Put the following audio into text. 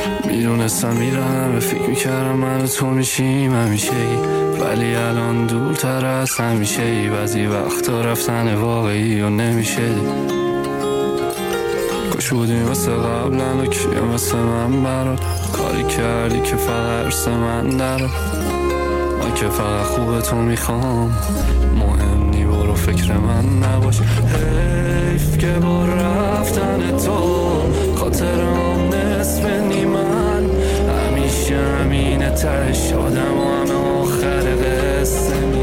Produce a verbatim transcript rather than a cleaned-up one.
میدونستم میرم به فکر میکردم من و تو میشیم همیشه ای، ولی الان دورتر از همیشه ای. بعضی وقتا رفتن واقعی و نمیشه دی. کاش بودی مثل قبلا و کیه مثل من برات، کاری کردی که فقط عرص من درات. من که فقط خوب تو میخوام، مهم نی برو فکر من نباش. حیف که با رفتن تو خاطرم نصف نیمن، همیشه همینه تش آدم و همه آخر قصه